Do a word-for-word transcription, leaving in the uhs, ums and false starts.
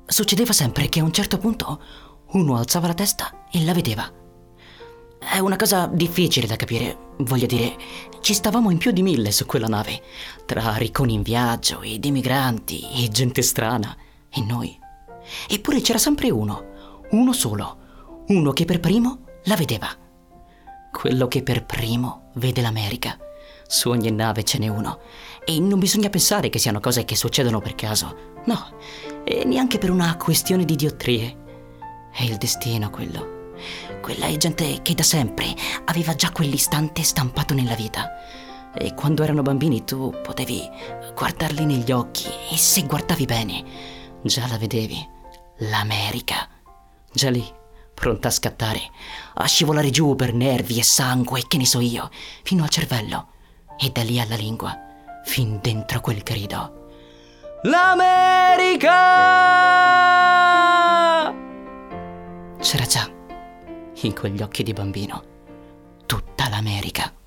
succedeva sempre che a un certo punto uno alzava la testa e la vedeva. È una cosa difficile da capire, voglio dire, ci stavamo in più di mille su quella nave, tra ricconi in viaggio, ed emigranti, e gente strana, e noi. Eppure c'era sempre uno, uno solo, uno che per primo la vedeva. Quello che per primo vede l'America. Su ogni nave ce n'è uno, e non bisogna pensare che siano cose che succedono per caso, no, e neanche per una questione di diottrie. È il destino quello. Quella è gente che da sempre aveva già quell'istante stampato nella vita. E quando erano bambini tu potevi guardarli negli occhi, e se guardavi bene già la vedevi, l'America, già lì, pronta a scattare, a scivolare giù per nervi e sangue, che ne so io, fino al cervello, e da lì alla lingua, fin dentro quel grido: l'America! C'era già, in quegli occhi di bambino, tutta l'America.